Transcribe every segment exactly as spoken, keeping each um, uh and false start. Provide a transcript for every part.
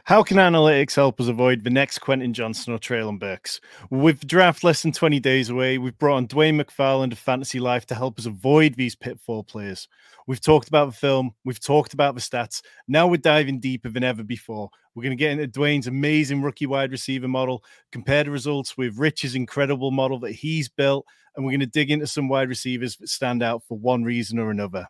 How can analytics help us avoid the next Quentin Johnson or Treylon Burks? With the draft less than twenty days away, we've brought on Dwayne McFarland of Fantasy Life to help us avoid these pitfall players. We've talked about the film, we've talked about the stats. Now we're diving deeper than ever before. We're going to get into Dwayne's amazing rookie wide receiver model, compare the results with Rich's incredible model that he's built, and we're going to dig into some wide receivers that stand out for one reason or another.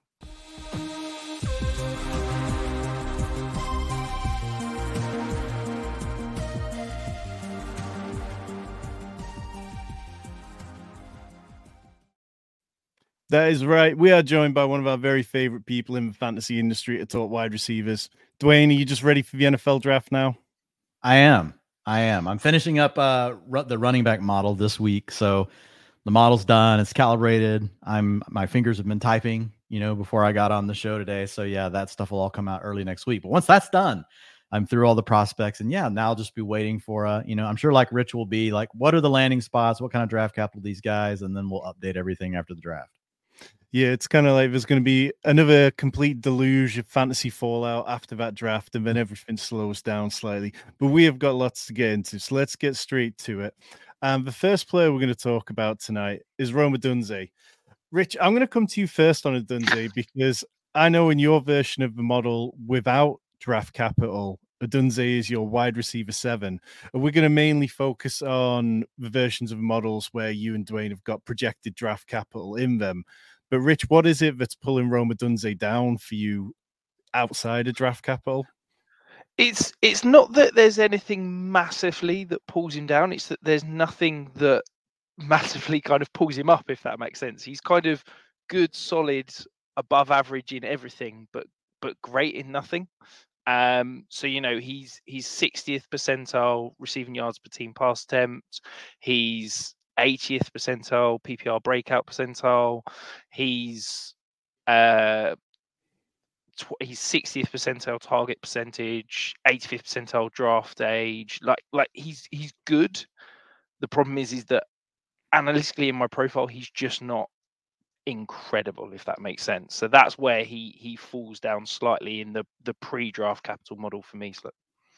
That is right. We are joined by one of our very favorite people in the fantasy industry to talk wide receivers. Dwayne, are you just ready for the N F L draft now? I am. I am. I'm finishing up uh, ru- the running back model this week. So the model's done. It's calibrated. I'm my fingers have been typing, you know, before I got on the show today. So yeah, that stuff will all come out early next week. But once that's done, I'm through all the prospects, and yeah, now I'll just be waiting for uh, you know, I'm sure like Rich will be like, what are the landing spots? What kind of draft capital these guys? And then we'll update everything after the draft. Yeah, it's kind of like there's going to be another complete deluge of fantasy fallout after that draft, and then everything slows down slightly. But we have got lots to get into, so let's get straight to it. Um, the first player we're going to talk about tonight is Rome Odunze. Rich, I'm going to come to you first on Odunze because I know in your version of the model without draft capital, Odunze is your wide receiver seven. And we're going to mainly focus on the versions of models where you and Dwayne have got projected draft capital in them. But Rich, what is it that's pulling Rome Odunze down for you outside of draft capital? It's it's not that there's anything massively that pulls him down. It's that there's nothing that massively kind of pulls him up, if that makes sense. He's kind of good, solid, above average in everything, but but great in nothing. Um, so you know he's he's sixtieth percentile receiving yards per team pass attempt. He's eightieth percentile P P R breakout percentile. He's uh tw- he's sixtieth percentile target percentage, eighty-fifth percentile draft age. Like like he's he's good. The problem is is that analytically in my profile he's just not incredible, if that makes sense. So that's where he he falls down slightly in the the pre-draft capital model for me. So.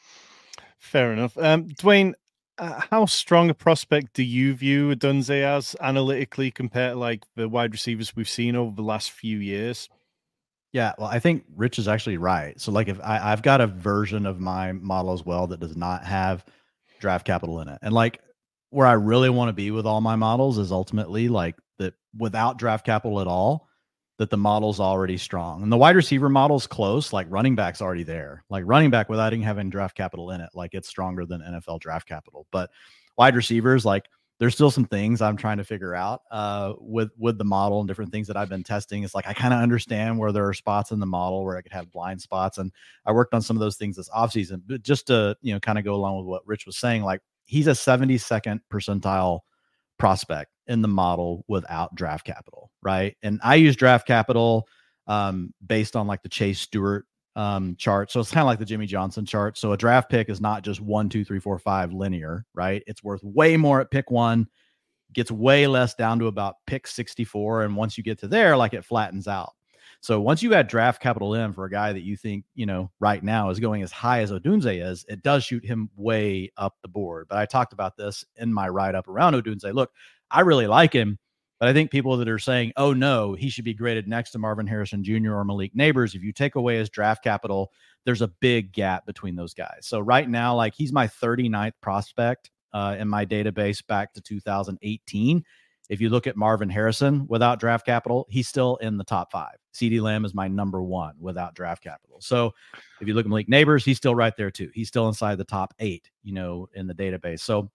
Fair enough. Um, Dwayne, uh, how strong a prospect do you view Odunze as analytically compared to like the wide receivers we've seen over the last few years? Yeah, well, I think Rich is actually right. So, like, if I, I've got a version of my model as well that does not have draft capital in it, and like where I really want to be with all my models is ultimately like that without draft capital at all, that the model's already strong, and the wide receiver model's close. Like running back's already there. Like running back without even having draft capital in it, like it's stronger than N F L draft capital. But wide receivers, like there's still some things I'm trying to figure out uh, with with the model and different things that I've been testing. It's like I kind of understand where there are spots in the model where I could have blind spots, and I worked on some of those things this offseason. But just to you know, kind of go along with what Rich was saying, like he's a seventy-second percentile prospect in the model without draft capital, right? And I use draft capital um, based on like the Chase Stewart um, chart. So it's kind of like the Jimmy Johnson chart. So a draft pick is not just one, two, three, four, five linear, right? It's worth way more at pick one, gets way less down to about pick sixty-four. And once you get to there, like it flattens out. So once you add draft capital in for a guy that you think, you know, right now is going as high as Odunze is, it does shoot him way up the board. But I talked about this in my write-up around Odunze. Look, I really like him, but I think people that are saying, oh, no, he should be graded next to Marvin Harrison Junior or Malik Neighbors, if you take away his draft capital, there's a big gap between those guys. So right now, like he's my thirty-ninth prospect uh, in my database back to two thousand eighteen. If you look at Marvin Harrison without draft capital, he's still in the top five. CeeDee Lamb is my number one without draft capital. So if you look at Malik Neighbors, he's still right there too. He's still inside the top eight, you know, in the database. So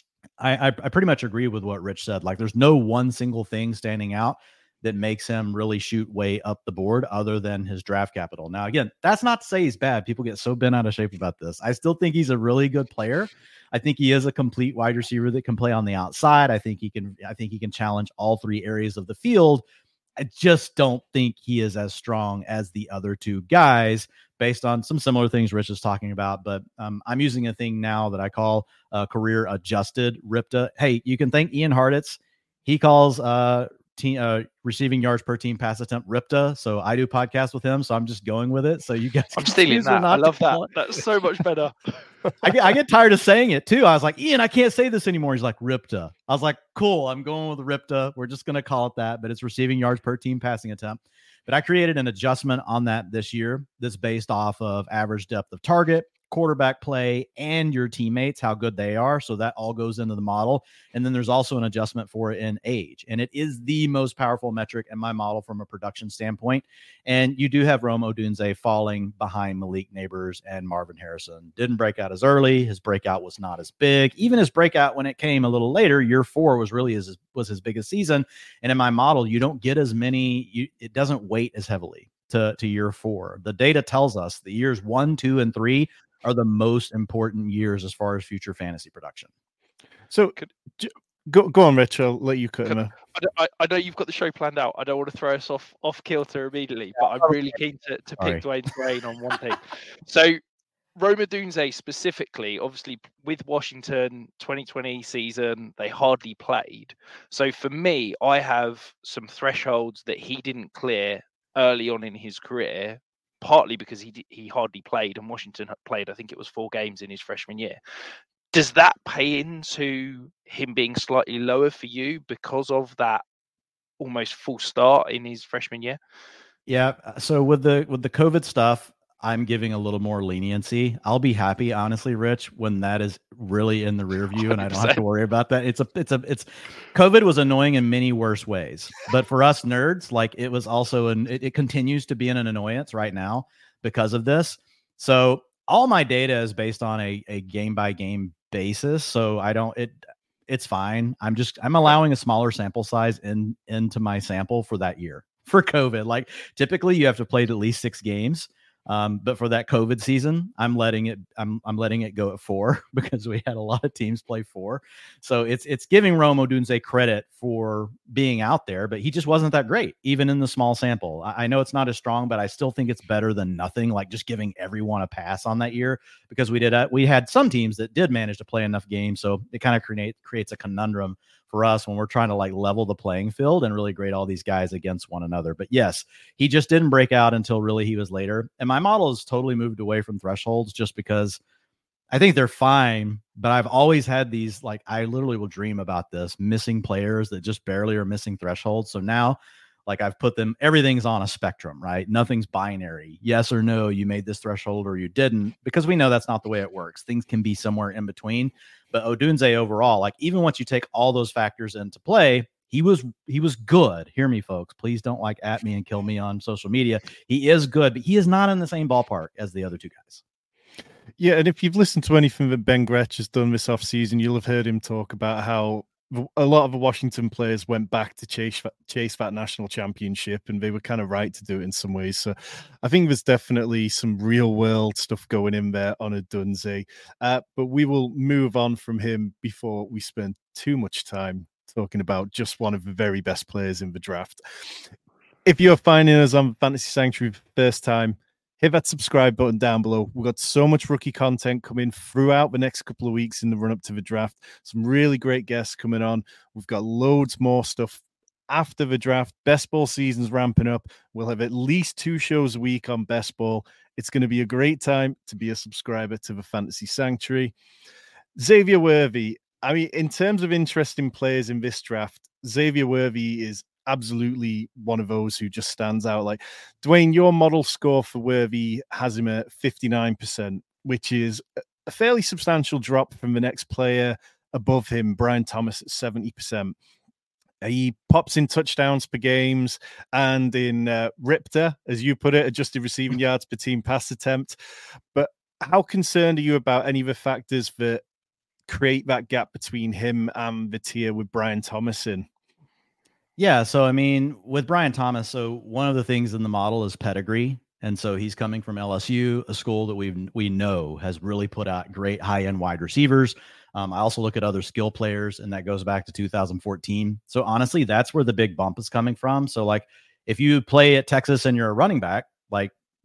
I, I, I pretty much agree with what Rich said. Like there's no one single thing standing out that makes him really shoot way up the board other than his draft capital. Now, again, that's not to say he's bad. People get so bent out of shape about this. I still think he's a really good player. I think he is a complete wide receiver that can play on the outside. I think he can, I think he can challenge all three areas of the field. I just don't think he is as strong as the other two guys based on some similar things Rich is talking about. But um, I'm using a thing now that I call uh, career adjusted R I P T A. Hey, you can thank Ian Hartitz. He calls uh, team uh, receiving yards per team pass attempt Ripta. So I do podcasts with him. So I'm just going with it. So you guys, I'm stealing that. I love that. That's so much better. I get I get tired of saying it too. I was like, Ian, I can't say this anymore. He's like, Ripta. I was like, cool. I'm going with Ripta. We're just gonna call it that. But it's receiving yards per team passing attempt. But I created an adjustment on that this year that's based off of average depth of target, quarterback play, and your teammates, how good they are. So that all goes into the model. And then there's also an adjustment for it in age. And it is the most powerful metric in my model from a production standpoint. And you do have Rome Odunze falling behind Malik Neighbors and Marvin Harrison. Didn't break out as early. His breakout was not as big. Even his breakout when it came a little later, year four was really his, was his biggest season. And in my model, you don't get as many, you, it doesn't weight as heavily to, to year four. The data tells us the years one, two, and three are the most important years as far as future fantasy production. So Could, go go on, Rich. I'll let you cut could, him. I, I, I know you've got the show planned out. I don't want to throw us off off kilter immediately, but I'm really keen to, to pick Dwayne's brain on one thing. So Rome Odunze specifically, obviously with Washington twenty twenty season, they hardly played. So for me, I have some thresholds that he didn't clear early on in his career, partly because he he hardly played and Washington played, I think it was four games in his freshman year. Does that pay into him being slightly lower for you because of that almost full start in his freshman year? Yeah. So with the with the COVID stuff, I'm giving a little more leniency. I'll be happy, honestly, Rich, when that is really in the rear view and I don't have to worry about that. It's a, it's a, it's COVID was annoying in many worse ways, but for us nerds, like it was also an, it, it continues to be an annoyance right now because of this. So all my data is based on a, a game by game basis. So I don't, it, it's fine. I'm just, I'm allowing a smaller sample size in, into my sample for that year for COVID. Like typically you have to play at least six games. Um, but for that COVID season, I'm letting it, I'm, I'm letting it go at four because we had a lot of teams play four. So it's, it's giving Rome Odunze credit for being out there, but he just wasn't that great, even in the small sample. I, I know it's not as strong, but I still think it's better than nothing, like just giving everyone a pass on that year because we did, uh, we had some teams that did manage to play enough games. So it kind of create, creates a conundrum for us when we're trying to like level the playing field and really grade all these guys against one another. But yes, he just didn't break out until really he was later. And my model has totally moved away from thresholds just because I think they're fine, but I've always had these, like, I literally will dream about this, missing players that just barely are missing thresholds. So now, like, I've put them, everything's on a spectrum, right? Nothing's binary. Yes or no, you made this threshold or you didn't, because we know that's not the way it works. Things can be somewhere in between. But Odunze overall, like, even once you take all those factors into play, he was he was good. Hear me, folks. Please don't like at me and kill me on social media. He is good, but he is not in the same ballpark as the other two guys. Yeah, and if you've listened to anything that Ben Gretch has done this offseason, you'll have heard him talk about how a lot of the Washington players went back to chase, chase that national championship, and they were kind of right to do it in some ways. So I think there's definitely some real-world stuff going in there on Odunze. Uh, but we will move on from him before we spend too much time talking about just one of the very best players in the draft. If you're finding us on Fantasy Sanctuary for the first time, hit that subscribe button down below. We've got so much rookie content coming throughout the next couple of weeks in the run-up to the draft. Some really great guests coming on. We've got loads more stuff after the draft. Best ball season's ramping up. We'll have at least two shows a week on best ball. It's going to be a great time to be a subscriber to the Fantasy Sanctuary. Xavier Worthy. I mean, in terms of interesting players in this draft, Xavier Worthy is absolutely one of those who just stands out. Like, Dwayne, your model score for Worthy has him at fifty-nine percent, which is a fairly substantial drop from the next player above him, Brian Thomas, at seventy percent. He pops in touchdowns per games and in uh, Ripta, as you put it, adjusted receiving yards per team pass attempt. But how concerned are you about any of the factors that create that gap between him and the tier with Brian Thomas in? Yeah. So, I mean, with Brian Thomas, so one of the things in the model is pedigree. And so he's coming from L S U, a school that we we know has really put out great high-end wide receivers. Um, I also look at other skill players, and that goes back to two thousand fourteen. So honestly, that's where the big bump is coming from. So like, if you play at Texas and you're a running back, like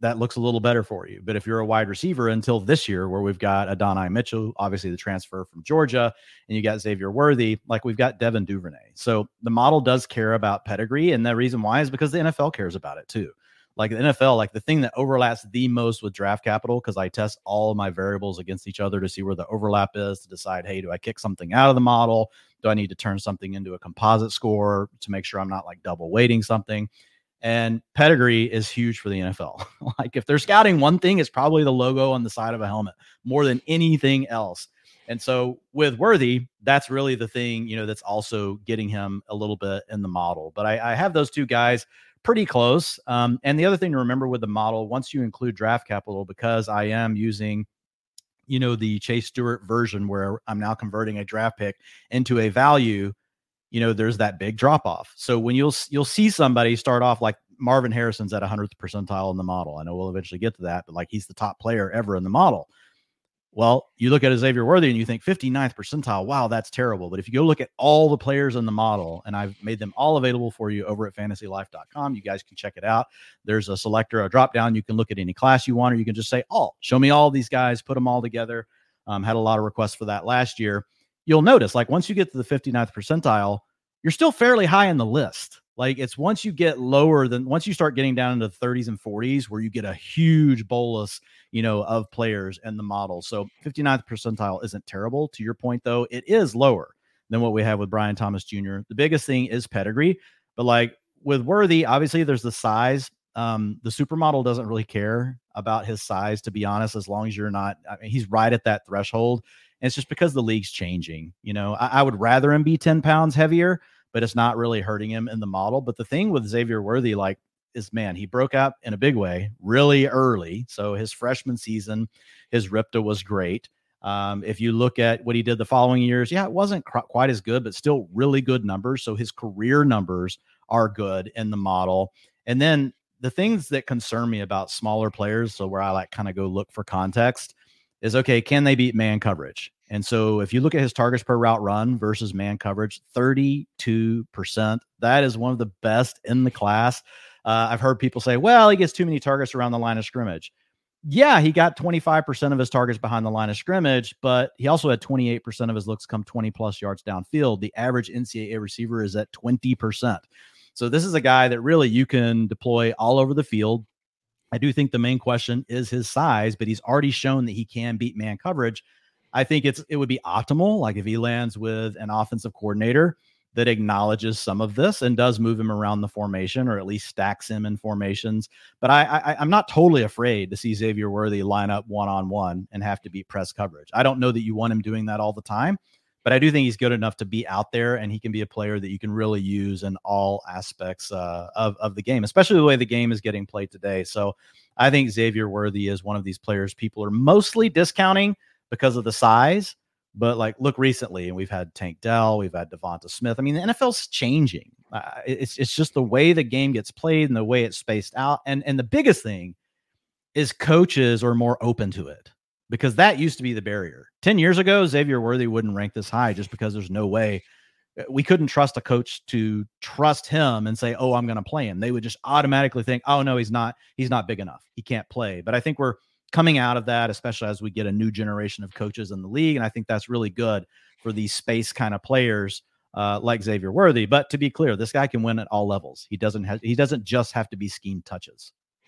that looks a little better for you. But if you're a wide receiver until this year, where we've got Adonai Mitchell, obviously the transfer from Georgia, and you got Xavier Worthy, like we've got Devin Duvernay. So the model does care about pedigree. And the reason why is because the N F L cares about it too. Like the N F L, like the thing that overlaps the most with draft capital, because I test all of my variables against each other to see where the overlap is to decide, hey, do I kick something out of the model? Do I need to turn something into a composite score to make sure I'm not like double weighting something? And pedigree is huge for the N F L. Like if they're scouting one thing, it's probably the logo on the side of a helmet more than anything else. And so with Worthy, that's really the thing, you know, that's also getting him a little bit in the model. But I, I have those two guys pretty close. Um, and the other thing to remember with the model, once you include draft capital, because I am using, you know, the Chase Stewart version where I'm now converting a draft pick into a value, you know, there's that big drop off. So when you'll, you'll see somebody start off like Marvin Harrison's at one hundredth percentile in the model. I know we'll eventually get to that, but like he's the top player ever in the model. Well, you look at Xavier Worthy and you think fifty-ninth percentile. Wow, that's terrible. But if you go look at all the players in the model, and I've made them all available for you over at fantasy life dot com, you guys can check it out. There's a selector, a drop down. You can look at any class you want, or you can just say, oh, show me all these guys, put them all together. Um, had a lot of requests for that last year. You'll notice, like once you get to the fifty-ninth percentile, you're still fairly high in the list. Like it's once you get lower than once you start getting down into the thirties and forties where you get a huge bolus, you know, of players in the model. So fifty-ninth percentile isn't terrible. To your point, though, it is lower than what we have with Brian Thomas Junior The biggest thing is pedigree, but like with Worthy, obviously there's the size. Um, the supermodel doesn't really care about his size, to be honest, as long as you're not, I mean, he's right at that threshold. And it's just because the league's changing. You know, I, I would rather him be ten pounds heavier, but it's not really hurting him in the model. But the thing with Xavier Worthy, like, is, man, he broke out in a big way really early. So his freshman season, his R I P T A was great. Um, if you look at what he did the following years, yeah, it wasn't cr- quite as good, but still really good numbers. So his career numbers are good in the model. And then the things that concern me about smaller players, so where I like kind of go look for context, is, okay, can they beat man coverage? And so if you look at his targets per route run versus man coverage, thirty-two percent, that is one of the best in the class. Uh, I've heard people say, well, he gets too many targets around the line of scrimmage. Yeah, he got twenty-five percent of his targets behind the line of scrimmage, but he also had twenty-eight percent of his looks come twenty plus yards downfield. The average N C double A receiver is at twenty percent. So this is a guy that really you can deploy all over the field. I do think the main question is his size, but he's already shown that he can beat man coverage. I think it's it would be optimal, like if he lands with an offensive coordinator that acknowledges some of this and does move him around the formation, or at least stacks him in formations. But I, I, I'm not totally afraid to see Xavier Worthy line up one-on-one and have to beat press coverage. I don't know that you want him doing that all the time, but I do think he's good enough to be out there, and he can be a player that you can really use in all aspects uh, of, of the game, especially the way the game is getting played today. So I think Xavier Worthy is one of these players people are mostly discounting because of the size. But like, look recently, and we've had Tank Dell, we've had Devonta Smith. I mean, the N F L's changing. Uh, it's it's just the way the game gets played and the way it's spaced out. And and the biggest thing is coaches are more open to it, because that used to be the barrier. Ten years ago, Xavier Worthy wouldn't rank this high just because there's no way. We couldn't trust a coach to trust him and say, oh, I'm going to play him. They would just automatically think, oh, no, he's not. He's not big enough. He can't play. But I think we're coming out of that, especially as we get a new generation of coaches in the league. And I think that's really good for these space kind of players uh, like Xavier Worthy. But to be clear, this guy can win at all levels. He doesn't have, he doesn't just have to be scheme touches.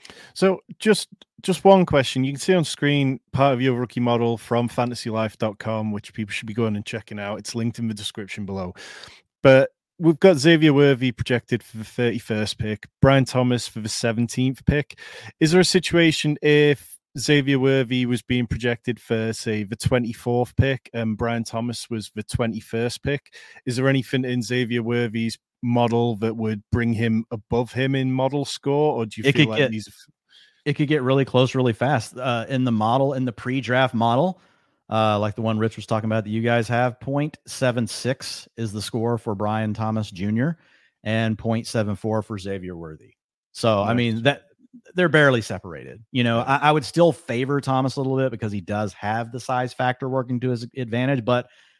So just just one question. You can see on screen part of your rookie model from fantasy life dot com, which people should be going and checking out. It's linked in the description below. But we've got Xavier Worthy projected for the thirty-first pick, Brian Thomas for the seventeenth pick. Is there a situation if Xavier Worthy was being projected for, say, the twenty-fourth pick and Brian Thomas was the twenty-first pick? Is there anything in Xavier Worthy's model that would bring him above him in model score, or do you it feel could like get, these it could get really close really fast uh, in the model, in the pre-draft model, uh, like the one Rich was talking about that you guys have? zero point seven six is the score for Brian Thomas Junior and zero point seven four for Xavier Worthy. So, nice. I mean, that they're barely separated. You know, I, I would still favor Thomas a little bit because he does have the size factor working to his advantage, but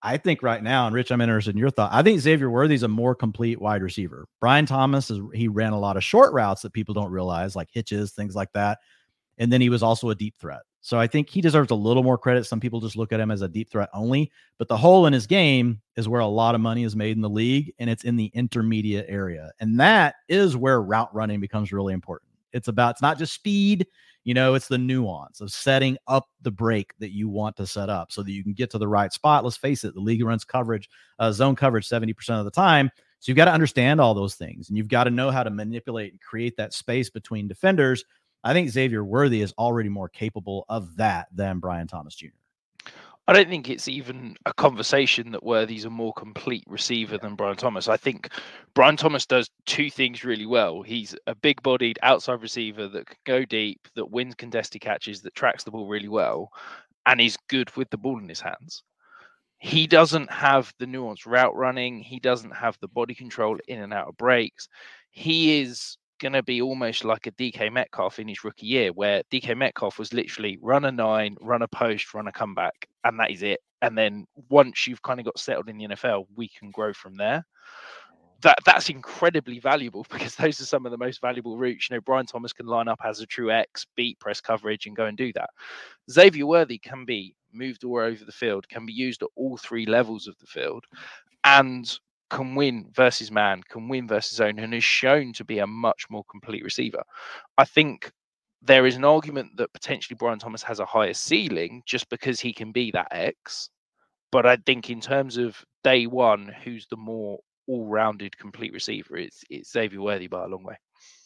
I think right now, and Rich, I'm interested in your thought. I think Xavier Worthy is a more complete wide receiver. Brian Thomas is he ran a lot of short routes that people don't realize, like hitches, things like that. And then he was also a deep threat. So I think he deserves a little more credit. Some people just look at him as a deep threat only, but the hole in his game is where a lot of money is made in the league, and it's in the intermediate area. And that is where route running becomes really important. It's about, it's not just speed, you know, it's the nuance of setting up the break that you want to set up so that you can get to the right spot. Let's face it, the league runs coverage, uh, zone coverage seventy percent of the time. So you've got to understand all those things, and you've got to know how to manipulate and create that space between defenders. I think Xavier Worthy is already more capable of that than Brian Thomas Junior I don't think it's even a conversation that Worthy's a more complete receiver than Brian Thomas. I think Brian Thomas does two things really well. He's a big-bodied outside receiver that can go deep, that wins contested catches, that tracks the ball really well, and is good with the ball in his hands. He doesn't have the nuanced route running. He doesn't have the body control in and out of breaks. He is going to be almost like a D K Metcalf in his rookie year, where D K Metcalf was literally run a nine, run a post, run a comeback, and that is it. And then once you've kind of got settled in the N F L, we can grow from there. That that's incredibly valuable, because those are some of the most valuable routes. You know, Brian Thomas can line up as a true X, beat press coverage, and go and do that. Xavier Worthy can be moved all over the field, can be used at all three levels of the field, and can win versus man, can win versus zone, and is shown to be a much more complete receiver. I think there is an argument that potentially Brian Thomas has a higher ceiling just because he can be that X. But I think in terms of day one, who's the more all-rounded complete receiver, it's, it's Xavier Worthy by a long way.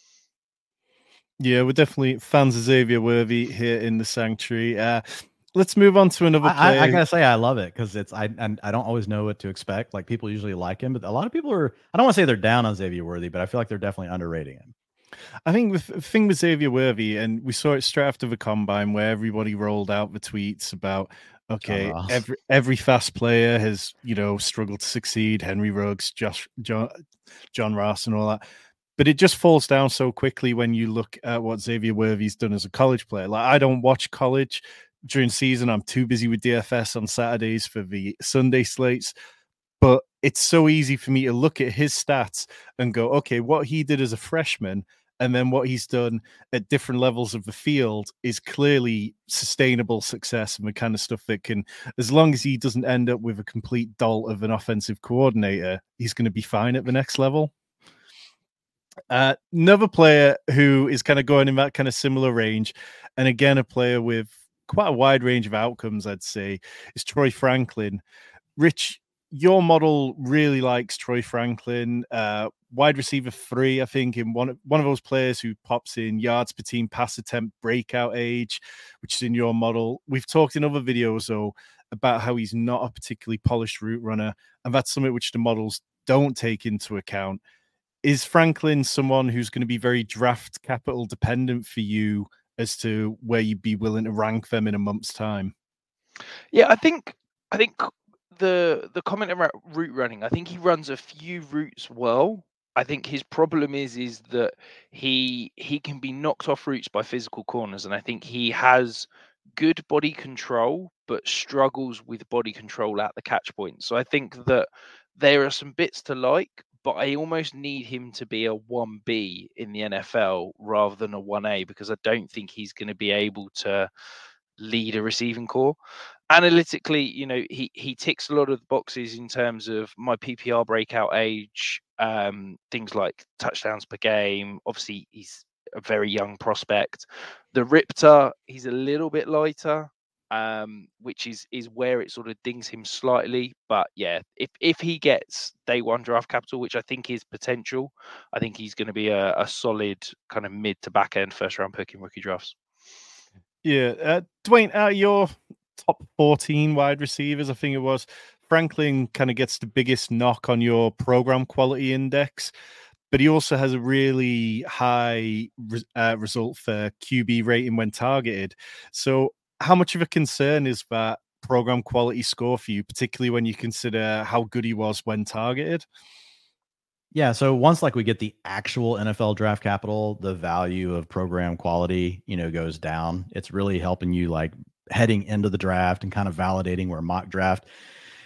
Yeah, we're definitely fans of Xavier Worthy here in the Sanctuary. Uh, Let's move on to another player. I, I gotta say, I love it because it's I and I don't always know what to expect. Like, people usually like him, but a lot of people are. I don't want to say they're down on Xavier Worthy, but I feel like they're definitely underrating him. I think the thing with Xavier Worthy, and we saw it straight after the combine, where everybody rolled out the tweets about, okay, every every fast player has, you know, struggled to succeed. Henry Ruggs, Josh, John, John Ross, and all that. But it just falls down so quickly when you look at what Xavier Worthy's done as a college player. Like, I don't watch college during season. I'm too busy with D F S on Saturdays for the Sunday slates. But it's so easy for me to look at his stats and go, okay, what he did as a freshman and then what he's done at different levels of the field is clearly sustainable success and the kind of stuff that can, as long as he doesn't end up with a complete dolt of an offensive coordinator, he's going to be fine at the next level. Uh, another player who is kind of going in that kind of similar range, and again, a player with quite a wide range of outcomes, I'd say, is Troy Franklin. Rich, your model really likes Troy Franklin, uh, wide receiver three, I think, in one, one of those players who pops in yards per team pass attempt breakout age, which is in your model. We've talked in other videos, though, about how he's not a particularly polished route runner, and that's something which the models don't take into account. Is Franklin someone who's going to be very draft capital dependent for you as to where you'd be willing to rank them in a month's time? Yeah, I think I think the the comment about route running, I think he runs a few routes well. I think his problem is is that he he can be knocked off routes by physical corners, and I think he has good body control but struggles with body control at the catch point. So I think that there are some bits to like, but I almost need him to be a one B in the N F L rather than a one A, because I don't think he's going to be able to lead a receiving core. Analytically, you know, he he ticks a lot of the boxes in terms of my P P R breakout age, um, things like touchdowns per game. Obviously, he's a very young prospect. The Ripter, he's a little bit lighter, um, which is is where it sort of dings him slightly. But yeah, if if he gets day one draft capital, which I think is potential, I think he's going to be a, a solid kind of mid to back end first round pick in rookie drafts. Yeah, uh, Dwayne, uh, your top fourteen wide receivers, I think it was, Franklin kind of gets the biggest knock on your program quality index, but he also has a really high re- uh, result for Q B rating when targeted. So how much of a concern is that program quality score for you, particularly when you consider how good he was when targeted? Yeah, so once like we get the actual N F L draft capital, the value of program quality, you know, goes down. It's really helping you like heading into the draft and kind of validating where mock draft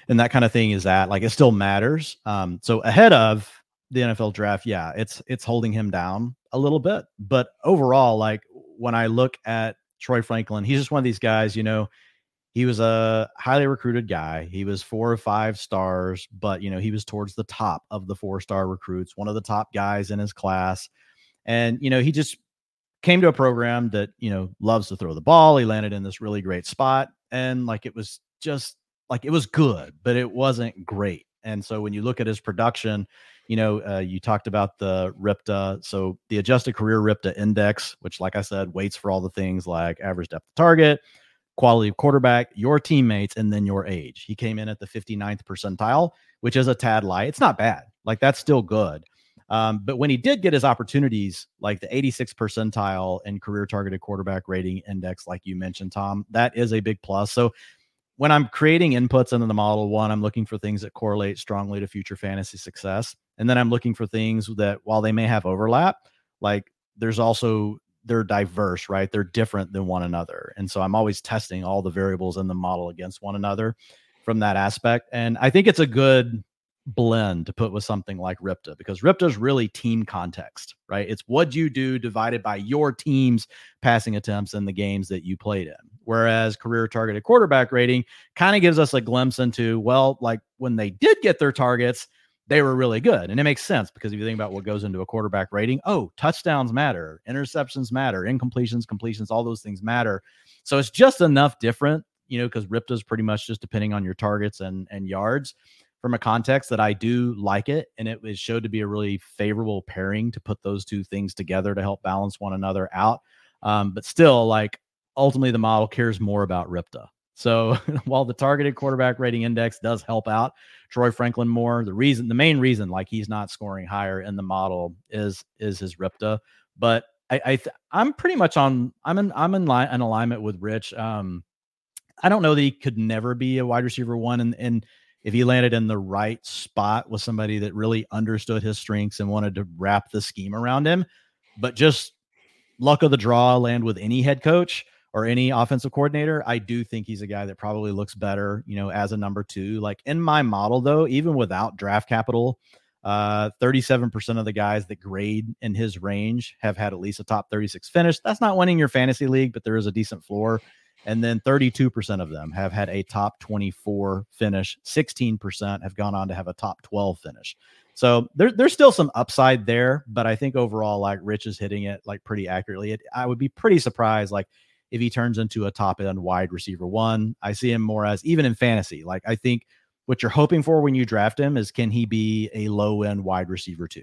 and that kind of thing is that like, it still matters. Um, so ahead of the N F L draft, yeah, it's, it's holding him down a little bit, but overall, like when I look at Troy Franklin, he's just one of these guys, you know, he was a highly recruited guy. He was four or five stars, but, you know, he was towards the top of the four-star recruits, one of the top guys in his class. And, you know, he just came to a program that, you know, loves to throw the ball. He landed in this really great spot. And like, it was just like, it was good, but it wasn't great. And so when you look at his production, you know, uh, you talked about the R I P T A. So the adjusted career R I P T A index, which, like I said, weights for all the things like average depth of target, quality of quarterback, your teammates, and then your age. He came in at the fifty-ninth percentile, which is a tad light. It's not bad. Like, that's still good. Um, but when he did get his opportunities, like the eighty-sixth percentile in career targeted quarterback rating index, like you mentioned, Tom, that is a big plus. So when I'm creating inputs into the model, one, I'm looking for things that correlate strongly to future fantasy success. And then I'm looking for things that, while they may have overlap, like there's also, they're diverse, right? They're different than one another. And so I'm always testing all the variables in the model against one another from that aspect. And I think it's a good blend to put with something like R I P T A, because R I P T A is really team context, right? It's what you do divided by your team's passing attempts in the games that you played in. Whereas career targeted quarterback rating kind of gives us a glimpse into, well, like when they did get their targets, they were really good. And it makes sense, because if you think about what goes into a quarterback rating, oh, touchdowns matter, interceptions matter, incompletions, completions, all those things matter. So it's just enough different, you know, because R I P T A is pretty much just depending on your targets and, and yards from a context that I do like it. And it was showed to be a really favorable pairing to put those two things together to help balance one another out. Um, but still, like, ultimately the model cares more about R I P T A. So while the targeted quarterback rating index does help out Troy Franklin more, the reason, the main reason, like he's not scoring higher in the model is, is his R I P T A. But I, I th- I'm pretty much on, I'm in, I'm in line, in alignment with Rich. Um, I don't know that he could never be a wide receiver one. And, and if he landed in the right spot with somebody that really understood his strengths and wanted to wrap the scheme around him, but just luck of the draw, land with any head coach or any offensive coordinator, I do think he's a guy that probably looks better, you know, as a number two. Like in my model, though, even without draft capital, uh, thirty-seven percent of the guys that grade in his range have had at least a top thirty-six finish. That's not winning your fantasy league, but there is a decent floor. And then thirty-two percent of them have had a top twenty-four finish. sixteen percent have gone on to have a top twelve finish. So there, there's still some upside there, but I think overall, like Rich is hitting it like pretty accurately. It, I would be pretty surprised, like, if he turns into a top end wide receiver one. I see him more as, even in fantasy, like I think what you're hoping for when you draft him is, can he be a low end wide receiver two?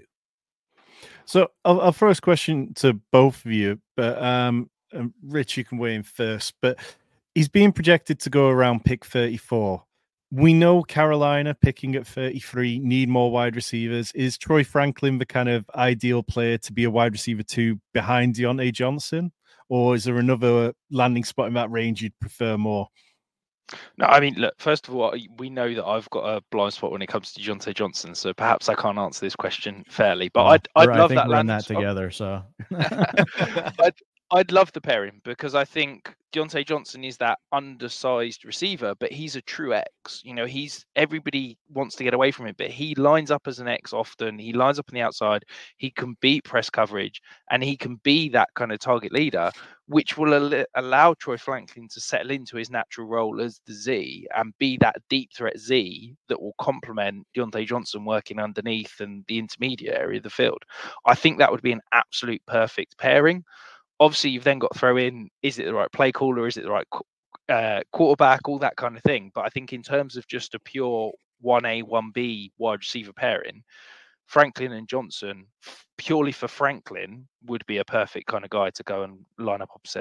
So I'll, I'll throw this question to both of you, but um, um, Rich, you can weigh in first. But he's being projected to go around pick thirty-four. We know Carolina picking at thirty-three need more wide receivers. Is Troy Franklin the kind of ideal player to be a wide receiver two behind Deontay Johnson? Or is there another landing spot in that range you'd prefer more? No, I mean, look, first of all, we know that I've got a blind spot when it comes to Deontay Johnson, so perhaps I can't answer this question fairly, but well, I'd, I'd love I think that we're in that spot. together, so. I'd, I'd love the pairing, because I think Deontay Johnson is that undersized receiver, but he's a true X. You know, he's, everybody wants to get away from him, but he lines up as an X often. He lines up on the outside. He can beat press coverage, and he can be that kind of target leader, which will al- allow Troy Franklin to settle into his natural role as the Z and be that deep threat Z that will complement Deontay Johnson working underneath and the intermediate area of the field. I think that would be an absolute perfect pairing. Obviously, you've then got to throw in, is it the right play caller? Is it the right uh, quarterback? All that kind of thing. But I think in terms of just a pure one A, one B wide receiver pairing, Franklin and Johnson, purely for Franklin, would be a perfect kind of guy to go and line up opposite.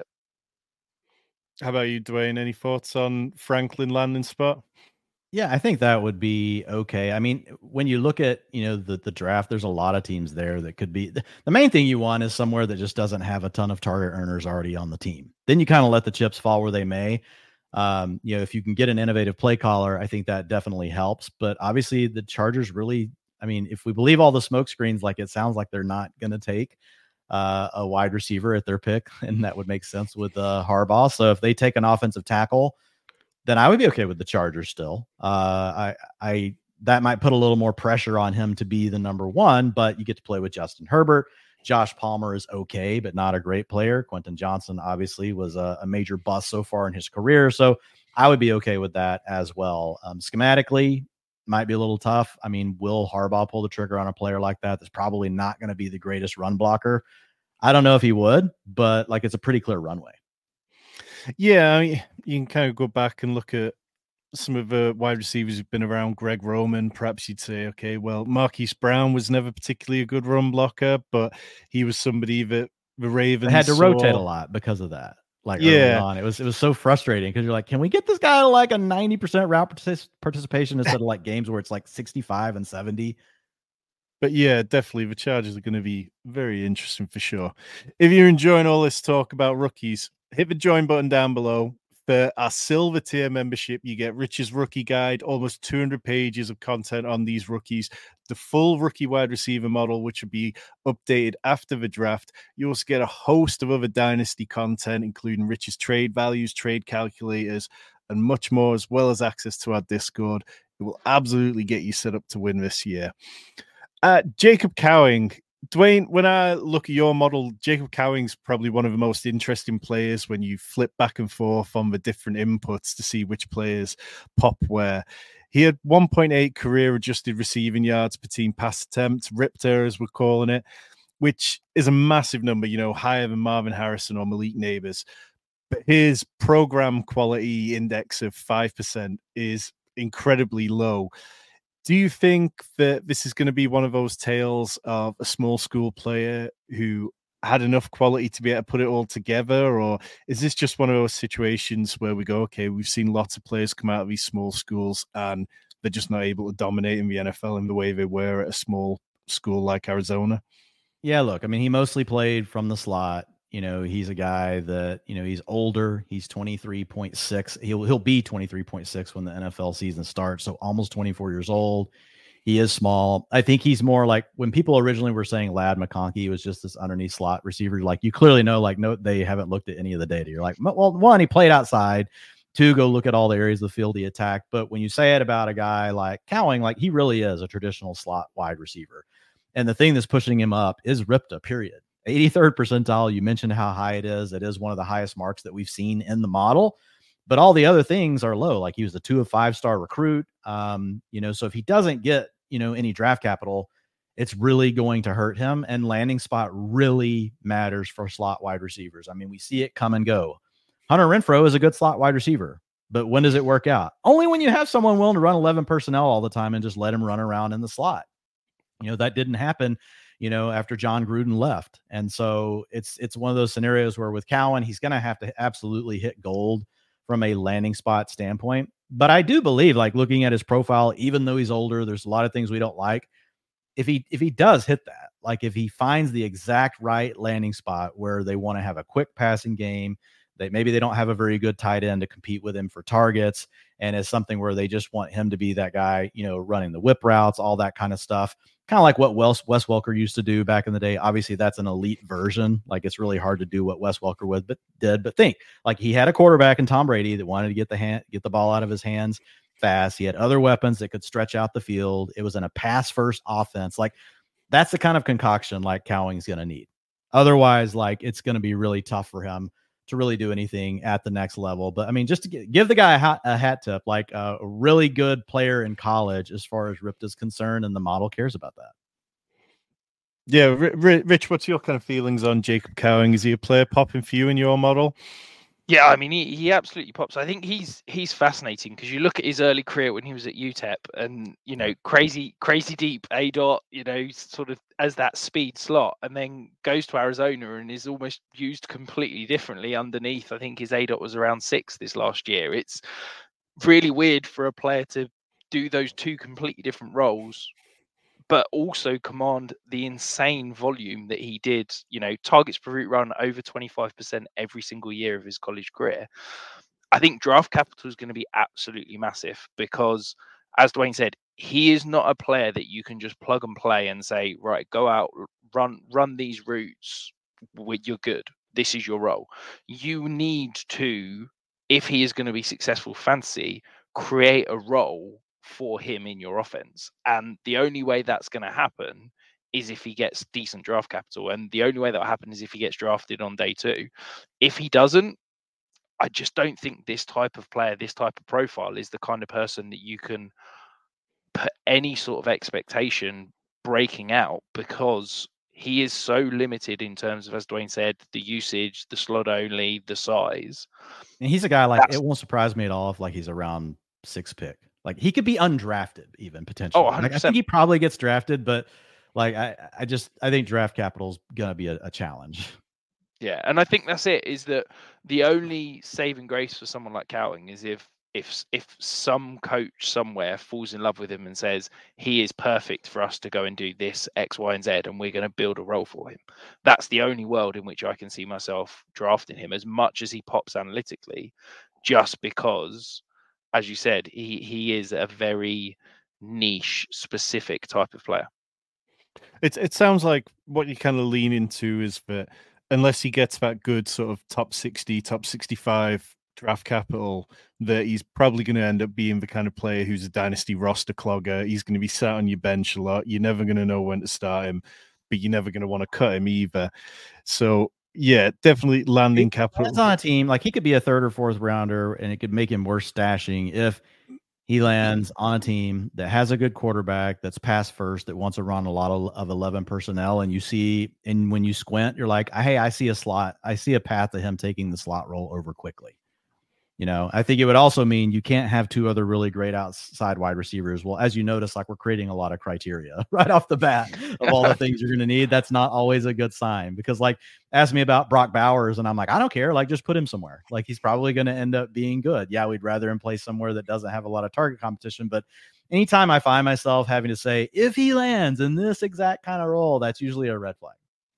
How about you, Dwayne? Any thoughts on Franklin landing spot? Yeah, I think that would be okay. I mean, when you look at, you know, the, the draft, there's a lot of teams there that could be, the main thing you want is somewhere that just doesn't have a ton of target earners already on the team. Then you kind of let the chips fall where they may. Um, you know, if you can get an innovative play caller, I think that definitely helps. But obviously the Chargers really, I mean, if we believe all the smoke screens, like it sounds like they're not going to take uh, a wide receiver at their pick, and that would make sense with uh, Harbaugh. So if they take an offensive tackle, then I would be okay with the Chargers still. Uh, I, I, that might put a little more pressure on him to be the number one, but you get to play with Justin Herbert. Josh Palmer is okay, but not a great player. Quentin Johnson obviously was a, a major bust so far in his career. So I would be okay with that as well. Um, schematically, might be a little tough. I mean, will Harbaugh pull the trigger on a player like that? That's probably not going to be the greatest run blocker. I don't know if he would, but like it's a pretty clear runway. Yeah, I mean, you can kind of go back and look at some of the wide receivers who've been around. Greg Roman, perhaps you'd say, okay, well, Marquise Brown was never particularly a good run blocker, but he was somebody that the Ravens They had to saw. rotate a lot because of that. Like early Yeah. on, it was it was so frustrating because you're like, can we get this guy to like a ninety percent route partic- participation instead of like games where it's like sixty-five and seventy? But yeah, definitely the Chargers are going to be very interesting for sure. If you're enjoying all this talk about rookies, hit the join button down below. For our silver tier membership, you get Rich's rookie guide, almost two hundred pages of content on these rookies, the full rookie wide receiver model, which will be updated after the draft. You also get a host of other dynasty content, including Rich's trade values, trade calculators, and much more, as well as access to our Discord. It will absolutely get you set up to win this year. Uh, Jacob Cowing. Dwayne, when I look at your model, Jacob Cowing's probably one of the most interesting players when you flip back and forth on the different inputs to see which players pop where. He had one point eight career adjusted receiving yards per team pass attempts, R I P T A as we're calling it, which is a massive number, you know, higher than Marvin Harrison or Malik Neighbors. But his program quality index of five percent is incredibly low. Do you think that this is going to be one of those tales of a small school player who had enough quality to be able to put it all together? Or is this just one of those situations where we go, okay, we've seen lots of players come out of these small schools and they're just not able to dominate in the N F L in the way they were at a small school like Arizona? Yeah, look, I mean, he mostly played from the slot. You know, he's a guy that, you know, he's older. He's twenty-three point six. He'll he'll be twenty-three point six when the N F L season starts. So almost twenty-four years old. He is small. I think he's more like when people originally were saying Ladd McConkey was just this underneath slot receiver. Like you clearly know, like, no, they haven't looked at any of the data. You're like, well, one, he played outside. Two, go look at all the areas of the field he attacked. But when you say it about a guy like Cowing, like he really is a traditional slot wide receiver. And the thing that's pushing him up is R I P T A, period. eighty-third percentile. You mentioned how high it is. It is one of the highest marks that we've seen in the model, but all the other things are low. Like he was a two of five star recruit. Um, you know, so if he doesn't get, you know, any draft capital, it's really going to hurt him. And landing spot really matters for slot wide receivers. I mean, we see it come and go. Hunter Renfrow is a good slot wide receiver, but when does it work out? Only when you have someone willing to run eleven personnel all the time and just let him run around in the slot. You know, that didn't happen, you know, after John Gruden left. And so it's it's one of those scenarios where with Cowan, he's going to have to absolutely hit gold from a landing spot standpoint. But I do believe, like looking at his profile, even though he's older, there's a lot of things we don't like. If he if he does hit that, like if he finds the exact right landing spot where they want to have a quick passing game, they maybe they don't have a very good tight end to compete with him for targets, and it's something where they just want him to be that guy, you know, running the whip routes, all that kind of stuff. Kind of like what Wes, Wes Welker used to do back in the day. Obviously, that's an elite version. Like it's really hard to do what Wes Welker would, but did. But think, like he had a quarterback in Tom Brady that wanted to get the hand, get the ball out of his hands fast. He had other weapons that could stretch out the field. It was in a pass first offense. Like that's the kind of concoction like Cowing's going to need. Otherwise, like it's going to be really tough for him to really do anything at the next level. But I mean, just to get, give the guy a hat, a hat tip, like uh, a really good player in college, as far as R I P T A is concerned, and the model cares about that. Yeah. Rich, what's your kind of feelings on Jacob Cowing? Is he a player popping for you in your model? Yeah, I mean, he, he absolutely pops. I think he's he's fascinating because you look at his early career when he was at U T E P and, you know, crazy, crazy deep A dot, you know, sort of as that speed slot, and then goes to Arizona and is almost used completely differently underneath. I think his A dot was around six this last year. It's really weird for a player to do those two completely different roles, but also command the insane volume that he did, you know, targets per route run over twenty-five percent every single year of his college career. I think draft capital is going to be absolutely massive because, as Dwayne said, he is not a player that you can just plug and play and say, right, go out, run, run these routes, you're good. This is your role. You need to if he is going to be successful fantasy, create a role for him in your offense. And the only way that's going to happen is if he gets decent draft capital. And the only way that will happen is if he gets drafted on day two. If he doesn't, I just don't think this type of player, this type of profile is the kind of person that you can put any sort of expectation breaking out, because he is so limited in terms of, as Dwayne said, the usage, the slot only, the size. And he's a guy like, That's, it won't surprise me at all if like he's around six pick. Like he could be undrafted even potentially. Oh, like, I think he probably gets drafted, but like I, I just I think draft capital is gonna be a, a challenge. Yeah, and I think that's it. Is that the only saving grace for someone like Cowing is if if if some coach somewhere falls in love with him and says he is perfect for us to go and do this X, Y, and Z, and we're going to build a role for him. That's the only world in which I can see myself drafting him, as much as he pops analytically, just because, as you said, he he is a very niche, specific type of player. It it sounds like what you kind of lean into is that unless he gets that good sort of top sixty, top sixty-five draft capital, that he's probably going to end up being the kind of player who's a dynasty roster clogger. He's going to be sat on your bench a lot. You're never going to know when to start him, but you're never going to want to cut him either. So yeah, definitely landing capital. It's on a team like he could be a third or fourth rounder, and it could make him worse stashing if he lands on a team that has a good quarterback, that's pass first, that wants to run a lot of, of eleven personnel. And you see, and when you squint, you're like, hey, I see a slot. I see a path to him taking the slot role over quickly. You know, I think it would also mean you can't have two other really great outside wide receivers. Well, as you notice, like we're creating a lot of criteria right off the bat of all the things you're going to need. That's not always a good sign, because like ask me about Brock Bowers and I'm like, I don't care. Like just put him somewhere. Like he's probably going to end up being good. Yeah. We'd rather him play somewhere that doesn't have a lot of target competition. But anytime I find myself having to say, if he lands in this exact kind of role, that's usually a red flag.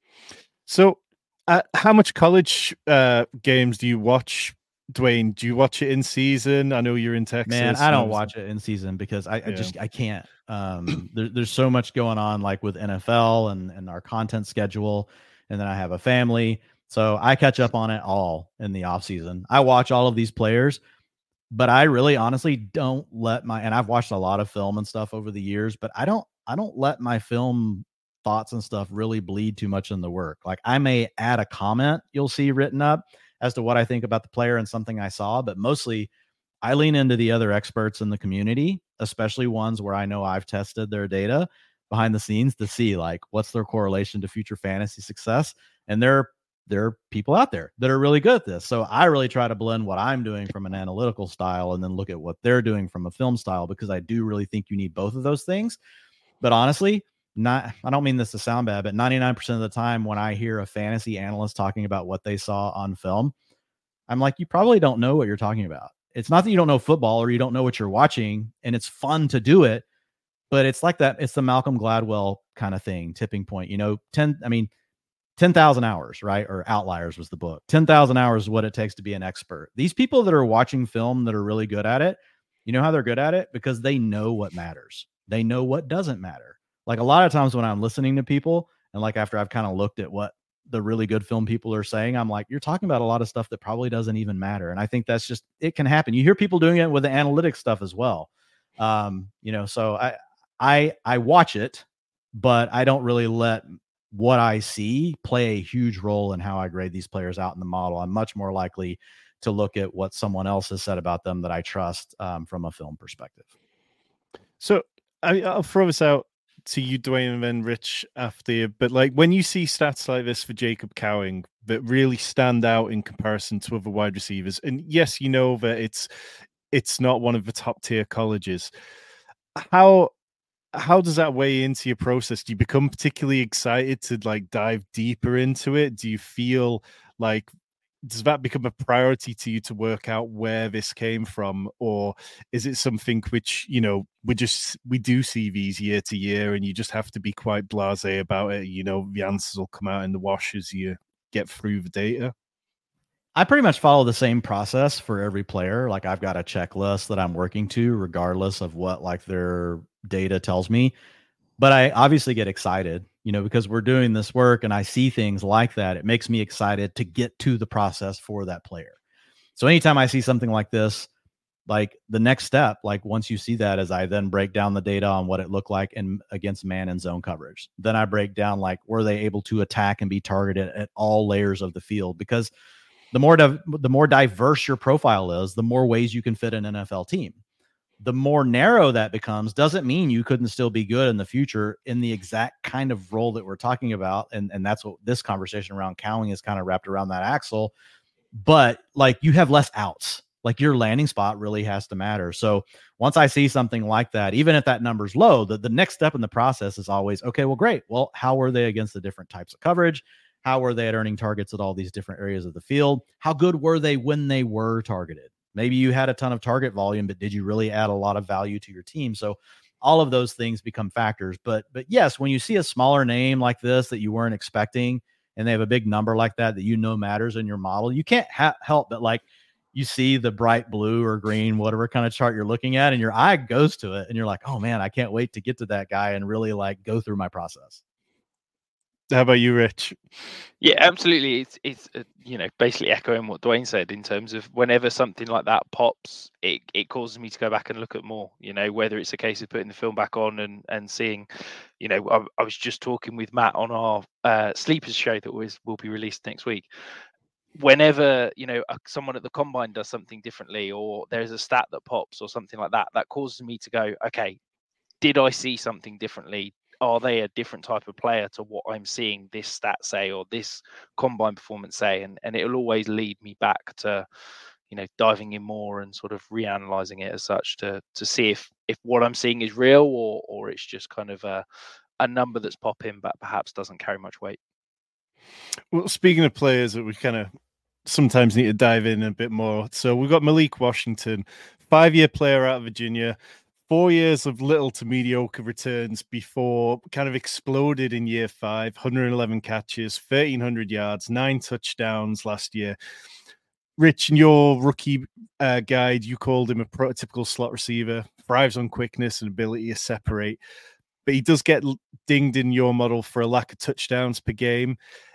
So uh, how much college uh, games do you watch, Dwayne? Do you watch it in season? I know you're in Texas. Man, I don't watch it in season because I, yeah. I just I can't. Um, there, there's so much going on, like with N F L and and our content schedule, and then I have a family, so I catch up on it all in the off season. I watch all of these players, but I really honestly don't let my and I've watched a lot of film and stuff over the years, but I don't I don't let my film thoughts and stuff really bleed too much in the work. Like I may add a comment you'll see written up as to what I think about the player and something I saw, but mostly I lean into the other experts in the community, especially ones where I know I've tested their data behind the scenes to see like what's their correlation to future fantasy success. And there, there are people out there that are really good at this. So I really try to blend what I'm doing from an analytical style and then look at what they're doing from a film style, because I do really think you need both of those things. But honestly, Not, I don't mean this to sound bad, but ninety-nine percent of the time when I hear a fantasy analyst talking about what they saw on film, I'm like, you probably don't know what you're talking about. It's not that you don't know football or you don't know what you're watching, and it's fun to do it, but it's like that. It's the Malcolm Gladwell kind of thing, tipping point, you know, ten, I mean, ten thousand hours, right? Or Outliers was the book. ten thousand hours is what it takes to be an expert. These people that are watching film that are really good at it, you know how they're good at it? Because they know what matters. They know what doesn't matter. Like a lot of times when I'm listening to people and like after I've kind of looked at what the really good film people are saying, I'm like, you're talking about a lot of stuff that probably doesn't even matter. And I think that's just, it can happen. You hear people doing it with the analytics stuff as well. Um, you know, so I, I, I watch it, but I don't really let what I see play a huge role in how I grade these players out in the model. I'm much more likely to look at what someone else has said about them that I trust um, from a film perspective. So I, I'll throw this out to you, Dwayne, and then Rich after you. But like when you see stats like this for Jacob Cowing that really stand out in comparison to other wide receivers, and yes, you know that it's it's not one of the top tier colleges. How how does that weigh into your process? Do you become particularly excited to like dive deeper into it? Do you feel like, does that become a priority to you to work out where this came from? Or is it something which, you know, we just, we do see these year to year and you just have to be quite blasé about it? You know, the answers will come out in the wash as you get through the data. I pretty much follow the same process for every player. Like I've got a checklist that I'm working to regardless of what like their data tells me. But I obviously get excited, you know, because we're doing this work and I see things like that. It makes me excited to get to the process for that player. So anytime I see something like this, like the next step, like once you see that, is I then break down the data on what it looked like in against man and zone coverage. Then I break down, like, were they able to attack and be targeted at all layers of the field? Because the more div- the more diverse your profile is, the more ways you can fit an N F L team. The more narrow that becomes doesn't mean you couldn't still be good in the future in the exact kind of role that we're talking about. And, and that's what this conversation around cowing is kind of wrapped around that axle. But like, you have less outs. Like, your landing spot really has to matter. So once I see something like that, even if that number's low, the, the next step in the process is always, okay, well, great. Well, how were they against the different types of coverage? How were they at earning targets at all these different areas of the field? How good were they when they were targeted? Maybe you had a ton of target volume, but did you really add a lot of value to your team? So all of those things become factors. But, but yes, when you see a smaller name like this that you weren't expecting, and they have a big number like that, that you know matters in your model, you can't ha- help but, like, you see the bright blue or green, whatever kind of chart you're looking at, and your eye goes to it, and you're like, oh man, I can't wait to get to that guy and really like go through my process. How about you, Rich? Yeah, absolutely. It's it's uh, you know, basically echoing what Dwayne said in terms of whenever something like that pops, it, it causes me to go back and look at more. You know, whether it's a case of putting the film back on and and seeing, you know, I, I was just talking with Matt on our uh, Sleepers show that was will be released next week. Whenever, you know, someone at the combine does something differently, or there's a stat that pops or something like that, that causes me to go, okay, did I see something differently? Are they a different type of player to what I'm seeing this stat say or this combine performance say? And and it'll always lead me back to, you know, diving in more and sort of reanalyzing it as such to to see if if what I'm seeing is real, or or it's just kind of a a number that's popping but perhaps doesn't carry much weight. Well, speaking of players that we kind of sometimes need to dive in a bit more. So we've got Malik Washington, five-year player out of Virginia, four years of little to mediocre returns before kind of exploded in year five, one hundred eleven catches, thirteen hundred yards, nine touchdowns last year. Rich, in your rookie uh, guide, you called him a prototypical slot receiver, thrives on quickness and ability to separate, but he does get dinged in your model for a lack of touchdowns per game.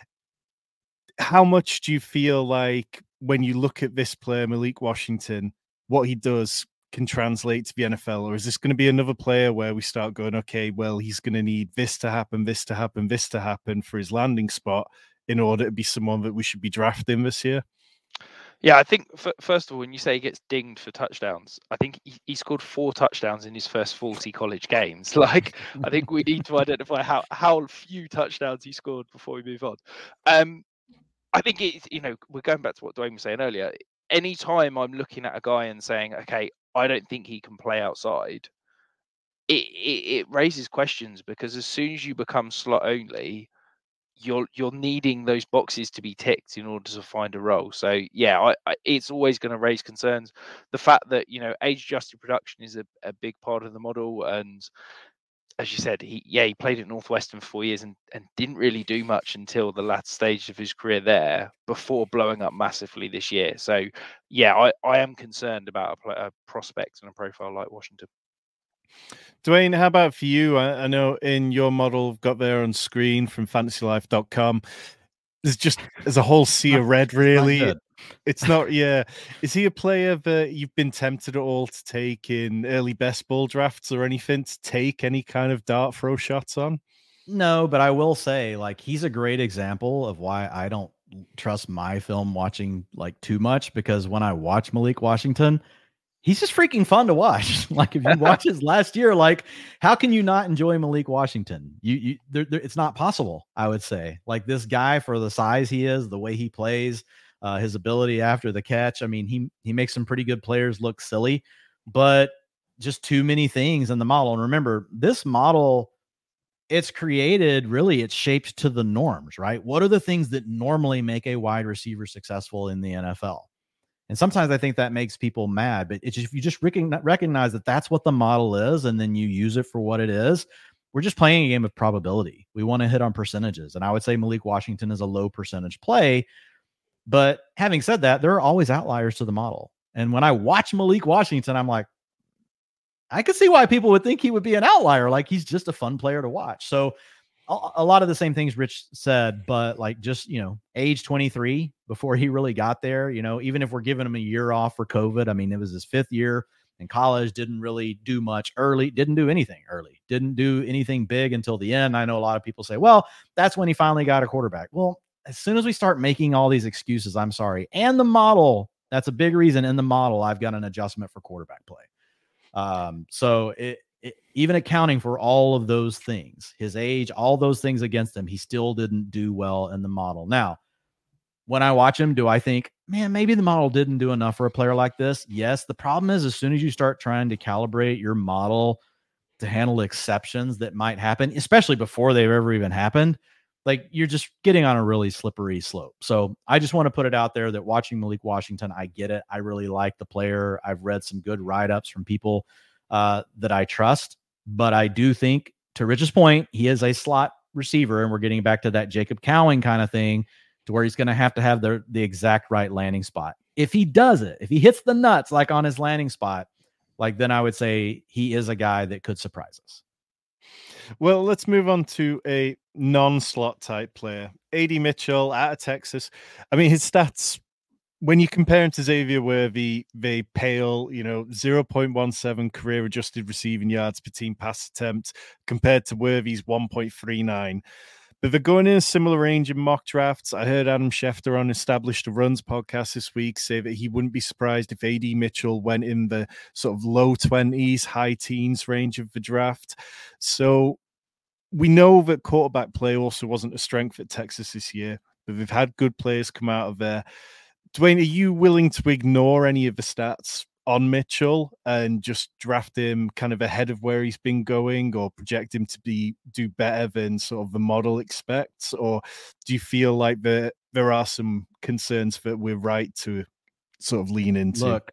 How much do you feel like when you look at this player, Malik Washington, what he does can translate to the N F L? Or is this going to be another player where we start going, okay, well, he's going to need this to happen, this to happen, this to happen for his landing spot in order to be someone that we should be drafting this year? Yeah, I think f- first of all, when you say he gets dinged for touchdowns, I think he, he scored four touchdowns in his first forty college games. Like, I think we need to identify how, how few touchdowns he scored before we move on. Um, I think it's, you know, we're going back to what Dwayne was saying earlier. Anytime I'm looking at a guy and saying, okay, I don't think he can play outside, it, it, it raises questions, because as soon as you become slot only, you're you're needing those boxes to be ticked in order to find a role. So yeah, I, I, it's always going to raise concerns. The fact that, you know, age-adjusted production is a, a big part of the model, and as you said, he yeah he played at Northwestern for four years and, and didn't really do much until the latter stage of his career there before blowing up massively this year. So yeah, I, I am concerned about a, a prospect and a profile like Washington. Dwayne, how about for you? I, I know in your model got there on screen from fantasy life dot com. There's just there's a whole sea of red, really. It's not, it's not yeah. Is he a player that you've been tempted at all to take in early best ball drafts or anything, to take any kind of dart throw shots on? No, but I will say, like, he's a great example of why I don't trust my film watching like too much, because when I watch Malik Washington, he's just freaking fun to watch. Like, if you watch his last year, like, how can you not enjoy Malik Washington? You, you, there, there, it's not possible, I would say. Like, this guy, for the size he is, the way he plays, uh, his ability after the catch. I mean, he he makes some pretty good players look silly, but just too many things in the model. And remember, this model, it's created, really, it's shaped to the norms, right? What are the things that normally make a wide receiver successful in the N F L? And sometimes I think that makes people mad, but it's just, if you just recognize that that's what the model is, and then you use it for what it is, we're just playing a game of probability. We want to hit on percentages. And I would say Malik Washington is a low percentage play. But having said that, there are always outliers to the model. And when I watch Malik Washington, I'm like, I could see why people would think he would be an outlier. Like, he's just a fun player to watch. So a, a lot of the same things Rich said, but like just, you know, age twenty-three before he really got there, you know, even if we're giving him a year off for COVID, I mean, it was his fifth year in college, didn't really do much early, didn't do anything early, didn't do anything big until the end. I know a lot of people say, well, that's when he finally got a quarterback. Well, as soon as we start making all these excuses, I'm sorry. And the model, that's a big reason in the model, I've got an adjustment for quarterback play. Um, so it, it, even accounting for all of those things, his age, all those things against him, he still didn't do well in the model. Now, when I watch him, do I think, man, maybe the model didn't do enough for a player like this? Yes. The problem is, as soon as you start trying to calibrate your model to handle exceptions that might happen, especially before they've ever even happened, like you're just getting on a really slippery slope. So I just want to put it out there that watching Malik Washington, I get it. I really like the player. I've read some good write-ups from people uh, that I trust, but I do think, to Rich's point, he is a slot receiver, and we're getting back to that Jacob Cowing kind of thing, to where he's going to have to have the, the exact right landing spot. If he does it, if he hits the nuts like on his landing spot, like then I would say he is a guy that could surprise us. Well, let's move on to a non-slot type player, A D Mitchell out of Texas. I mean, his stats, when you compare him to Xavier Worthy, they pale, you know, zero point one seven career adjusted receiving yards per team pass attempt compared to Worthy's one point three nine. But they're going in a similar range in mock drafts. I heard Adam Schefter on Established Runs podcast this week say that he wouldn't be surprised if A D Mitchell went in the sort of low twenties, high teens range of the draft. So we know that quarterback play also wasn't a strength at Texas this year, but they've had good players come out of there. Dwayne, are you willing to ignore any of the stats on Mitchell and just draft him kind of ahead of where he's been going, or project him to be do better than sort of the model expects? Or do you feel like there there are some concerns that we're right to sort of lean into? Look,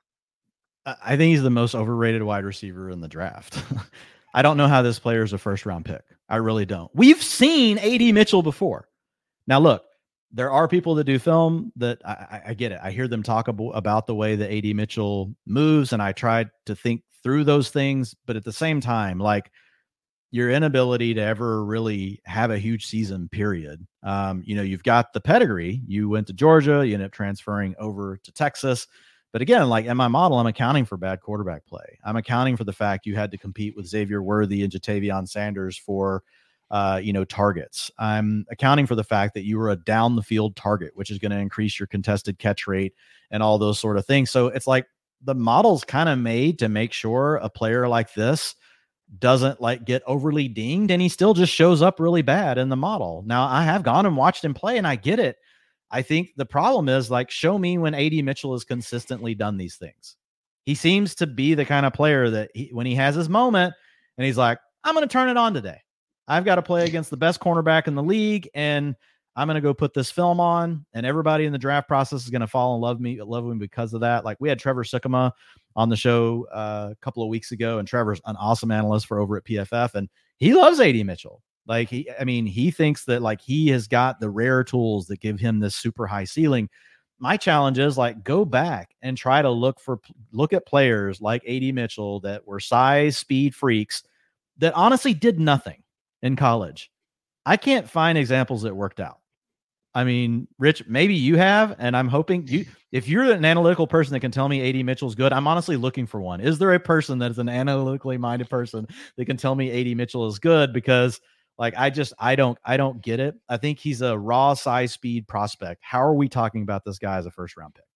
I think he's the most overrated wide receiver in the draft. I don't know how this player is a first round pick. I really don't. We've seen A D Mitchell before. Now, look, there are people that do film that I, I get it. I hear them talk ab- about the way that A D Mitchell moves, and I tried to think through those things. But at the same time, like your inability to ever really have a huge season, period. Um, you know, you've got the pedigree. You went to Georgia, you ended up transferring over to Texas. But again, like in my model, I'm accounting for bad quarterback play. I'm accounting for the fact you had to compete with Xavier Worthy and Jatavion Sanders for Uh, you know, targets. I'm accounting for the fact that you were a down the field target, which is going to increase your contested catch rate and all those sort of things. So it's like the model's kind of made to make sure a player like this doesn't like get overly dinged, and he still just shows up really bad in the model. Now, I have gone and watched him play, and I get it. I think the problem is, like, show me when A D Mitchell has consistently done these things. He seems to be the kind of player that he, when he has his moment and he's like, I'm going to turn it on today. I've got to play against the best cornerback in the league, and I'm going to go put this film on, and everybody in the draft process is going to fall in love me, love me because of that. Like, we had Trevor Sikkema on the show uh, a couple of weeks ago, and Trevor's an awesome analyst for over at P F F, and he loves A D Mitchell. Like, he, I mean, he thinks that like he has got the rare tools that give him this super high ceiling. My challenge is like, go back and try to look for, look at players like A D Mitchell that were size, speed freaks that honestly did nothing in college. I can't find examples that worked out. I mean, Rich, maybe you have, and I'm hoping you, if you're an analytical person that can tell me A D Mitchell's good, I'm honestly looking for one. Is there a person that is an analytically minded person that can tell me A D Mitchell is good? Because like, I just, I don't, I don't get it. I think he's a raw size speed prospect. How are we talking about this guy as a first round pick?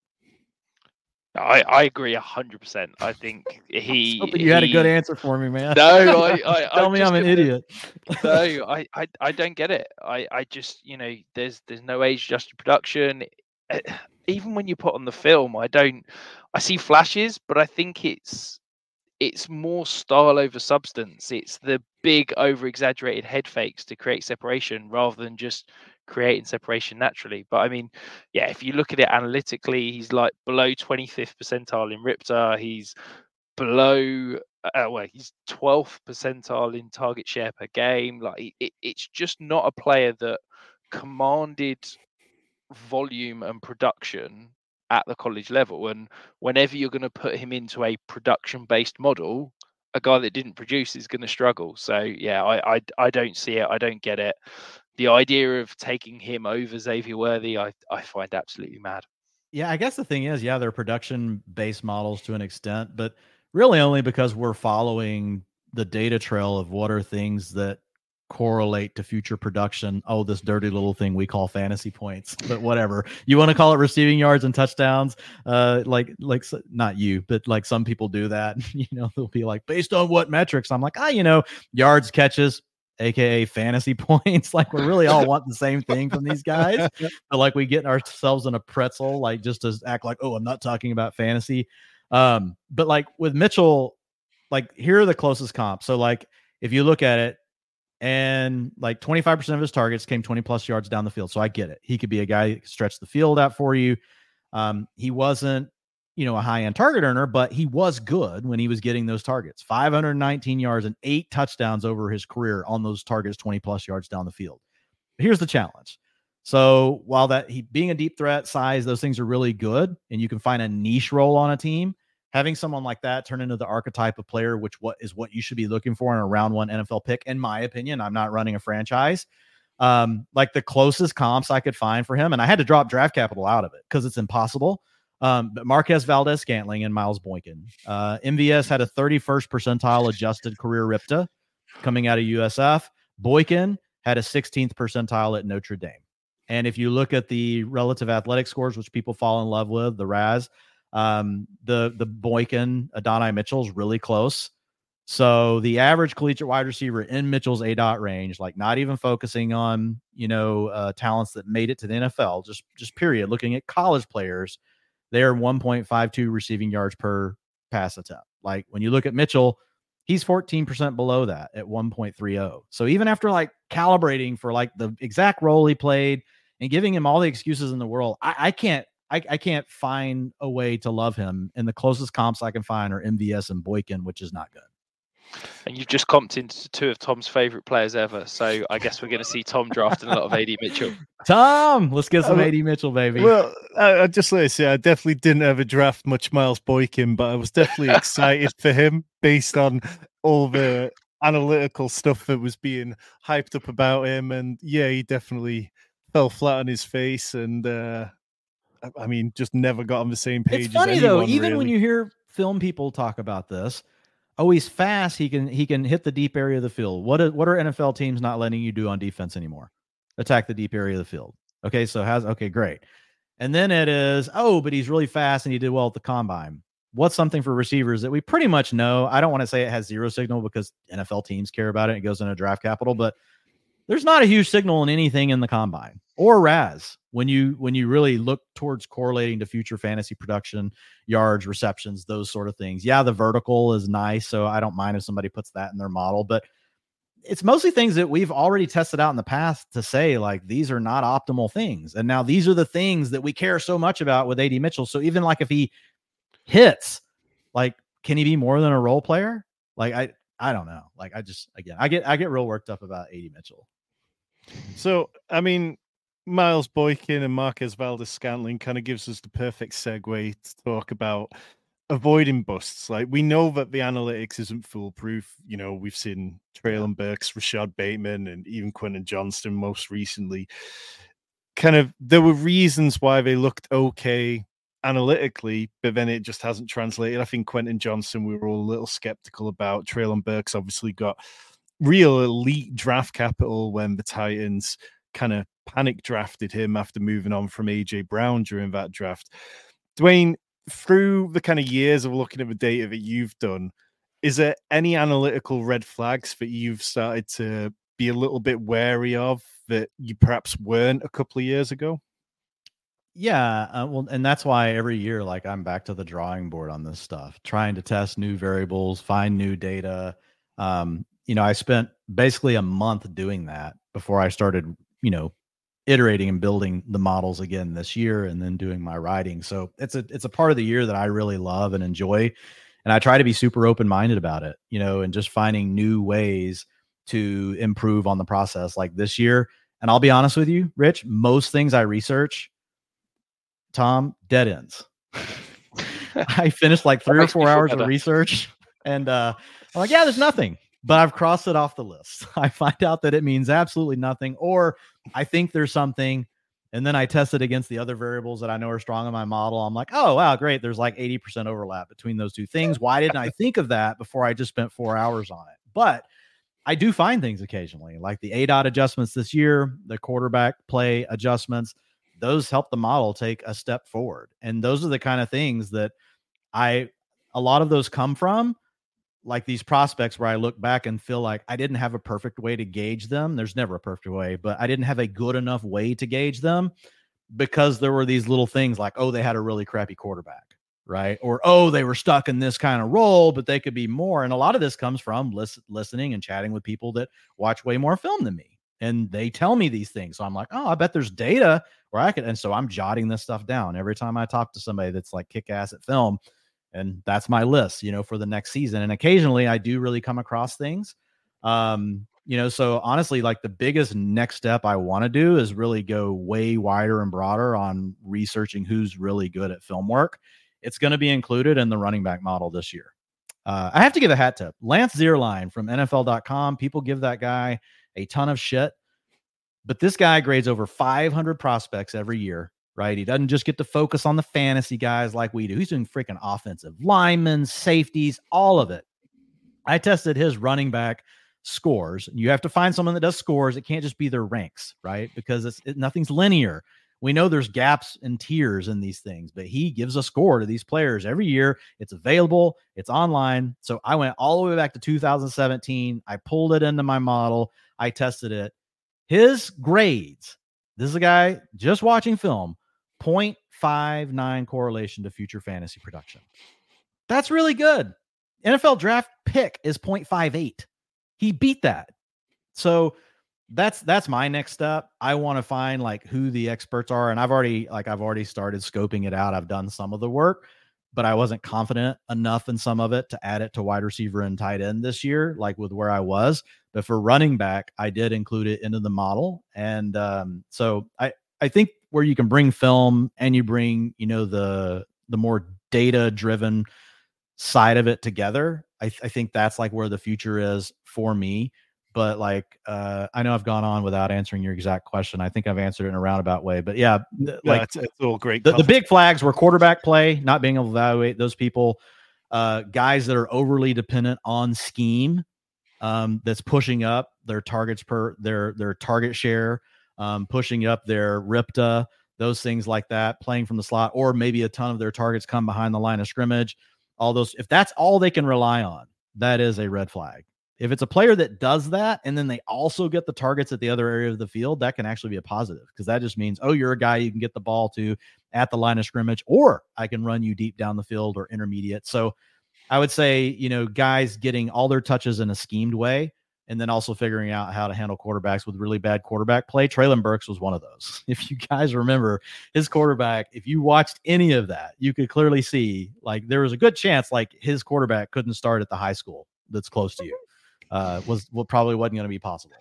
I, I agree a hundred percent. I think he. I you he, had a good answer for me, man. No, I, I tell I'm me I'm an gonna, idiot. no, I, I, I don't get it. I, I just, you know, there's, there's no age adjusted production. Even when you put on the film, I don't. I see flashes, but I think it's, it's more style over substance. It's the big over exaggerated head fakes to create separation rather than just creating separation naturally. But I mean, yeah, if you look at it analytically, he's like below twenty-fifth percentile in R I P T A. He's below, uh, well, he's twelfth percentile in target share per game. Like it, it's just not a player that commanded volume and production at the college level. And whenever you're going to put him into a production based model, a guy that didn't produce is going to struggle. So yeah, I, I I don't see it. I don't get it. The idea of taking him over Xavier Worthy, I I find absolutely mad. Yeah, I guess the thing is, yeah, they're production-based models to an extent, but really only because we're following the data trail of what are things that correlate to future production. Oh, this dirty little thing we call fantasy points, but whatever. You want to call it receiving yards and touchdowns? Uh, like, like not you, but like some people do that. You know, they'll be like, based on what metrics? I'm like, ah, you know, yards, catches, aka fantasy points. Like we really all want the same thing from these guys, but like we get ourselves in a pretzel, like just to act like, oh, I'm not talking about fantasy. Um, but like with Mitchell, like here are the closest comps. So like if you look at it, and like twenty-five percent of his targets came twenty plus yards down the field. So I get it. He could be a guy who could stretch the field out for you. Um, he wasn't, you know, a high end target earner, but he was good when he was getting those targets. five hundred nineteen yards and eight touchdowns over his career on those targets, twenty plus yards down the field. But here's the challenge. So while that he being a deep threat, size, those things are really good, and you can find a niche role on a team, having someone like that turn into the archetype of player, which what is what you should be looking for in a round one N F L pick, in my opinion. I'm not running a franchise. Um, like the closest comps I could find for him, and I had to drop draft capital out of it because it's impossible. Um, but Marquez Valdez-Scantling and Miles Boykin. Uh, M V S had a thirty-first percentile adjusted career R I P T A coming out of U S F. Boykin had a sixteenth percentile at Notre Dame. And if you look at the relative athletic scores, which people fall in love with, the R A S, um, the the Boykin, Adonai Mitchell is really close. So the average collegiate wide receiver in Mitchell's A DOT range, like not even focusing on, you know, uh, talents that made it to the N F L, just just period, looking at college players, they're one point five two receiving yards per pass attempt. Like when you look at Mitchell, he's fourteen percent below that at one point three oh. So even after like calibrating for like the exact role he played and giving him all the excuses in the world, I, I can't I, I can't find a way to love him. And the closest comps I can find are M V S and Boykin, which is not good. And you've just comped into two of Tom's favorite players ever. So I guess we're going to see Tom drafting a lot of A D Mitchell. Tom, let's get some uh, A D Mitchell, baby. Well, I, I just like to say, I definitely didn't ever draft much Miles Boykin, but I was definitely excited for him based on all the analytical stuff that was being hyped up about him. And yeah, he definitely fell flat on his face. And uh, I mean, just never got on the same page. It's funny as anyone, though, even really. when you hear film people talk about this, oh, he's fast. He can he can hit the deep area of the field. What are, what are N F L teams not letting you do on defense anymore? Attack the deep area of the field. Okay, so how's okay, great. And then it is, oh, but he's really fast and he did well at the combine. What's something for receivers that we pretty much know? I don't want to say it has zero signal because N F L teams care about it. And it goes into draft capital, but there's not a huge signal in anything in the combine or R A S when you when you really look towards correlating to future fantasy production, yards, receptions, those sort of things. Yeah, the vertical is nice, so I don't mind if somebody puts that in their model, but it's mostly things that we've already tested out in the past to say, like, these are not optimal things. And now these are the things that we care so much about with A D Mitchell. So even like if he hits, like, can he be more than a role player? Like, I I don't know. Like, I just, again, I get I get real worked up about A D Mitchell. So, I mean, Miles Boykin and Marquez Valdez-Scantling kind of gives us the perfect segue to talk about avoiding busts. Like, we know that the analytics isn't foolproof. You know, we've seen Treylon Burks, Rashad Bateman, and even Quentin Johnston most recently. Kind of, there were reasons why they looked okay analytically, but then it just hasn't translated. I think Quentin Johnston, we were all a little skeptical about. Treylon Burks obviously got real elite draft capital when the Titans kind of panic drafted him after moving on from A J Brown during that draft. Dwayne, through the kind of years of looking at the data that you've done, is there any analytical red flags that you've started to be a little bit wary of that you perhaps weren't a couple of years ago? Yeah, uh, well, and that's why every year, like, I'm back to the drawing board on this stuff, trying to test new variables, find new data. Um, you know, I spent basically a month doing that before I started, you know, iterating and building the models again this year and then doing my writing. So it's a, it's a part of the year that I really love and enjoy. And I try to be super open-minded about it, you know, and just finding new ways to improve on the process like this year. And I'll be honest with you, Rich, most things I research, Tom, dead ends. I finished like three or four hours of research And uh, I'm like, yeah, there's nothing, but I've crossed it off the list. I find out that it means absolutely nothing, or I think there's something. And then I test it against the other variables that I know are strong in my model. I'm like, oh, wow, great. There's like eighty percent overlap between those two things. Why didn't I think of that before I just spent four hours on it? But I do find things occasionally, like the A DOT adjustments this year, the quarterback play adjustments. Those help the model take a step forward. And those are the kind of things that I, a lot of those come from like these prospects where I look back and feel like I didn't have a perfect way to gauge them. There's never a perfect way, but I didn't have a good enough way to gauge them because there were these little things like, oh, they had a really crappy quarterback, right? Or, oh, they were stuck in this kind of role, but they could be more. And a lot of this comes from listen, listening and chatting with people that watch way more film than me. And they tell me these things. So I'm like, oh, I bet there's data where I could. And so I'm jotting this stuff down every time I talk to somebody that's like kick ass at film. And that's my list, you know, for the next season. And occasionally I do really come across things. Um, you know, so honestly, like the biggest next step I want to do is really go way wider and broader on researching who's really good at film work. It's going to be included in the running back model this year. Uh, I have to give a hat tip. Lance Zierlein from N F L dot com. People give that guy a ton of shit, but this guy grades over five hundred prospects every year, right? He doesn't just get to focus on the fantasy guys like we do. He's doing freaking offensive linemen, safeties, all of it. I tested his running back scores. You have to find someone that does scores. It can't just be their ranks, right? Because it's it, nothing's linear. We know there's gaps and tiers in these things, but he gives a score to these players every year. It's available. It's online. So I went all the way back to two thousand seventeen. I pulled it into my model. I tested it. His grades, this is a guy just watching film, zero point five nine correlation to future fantasy production. That's really good. N F L draft pick is zero point five eight. He beat that. So that's that's my next step. I want to find like who the experts are. And I've already like I've already started scoping it out. I've done some of the work, but I wasn't confident enough in some of it to add it to wide receiver and tight end this year, like with where I was. But for running back, I did include it into the model. And um, so I, I think where you can bring film and you bring, you know, the the more data driven side of it together, I, th- I think that's like where the future is for me. But like, uh, I know I've gone on without answering your exact question. I think I've answered it in a roundabout way, but yeah, like yeah, it's, it's all great. The, the big flags were quarterback play, not being able to evaluate those people, uh, guys that are overly dependent on scheme, um, that's pushing up their targets per their, their target share, um, pushing up their R I P T A, those things like that, playing from the slot, or maybe a ton of their targets come behind the line of scrimmage. All those, if that's all they can rely on, that is a red flag. If it's a player that does that, and then they also get the targets at the other area of the field, that can actually be a positive, because that just means, oh, you're a guy you can get the ball to at the line of scrimmage, or I can run you deep down the field or intermediate. So I would say, you know, guys getting all their touches in a schemed way, and then also figuring out how to handle quarterbacks with really bad quarterback play. Treylon Burks was one of those. If you guys remember his quarterback, if you watched any of that, you could clearly see like there was a good chance like his quarterback couldn't start at the high school that's close to you. Uh, was well, probably wasn't going to be possible.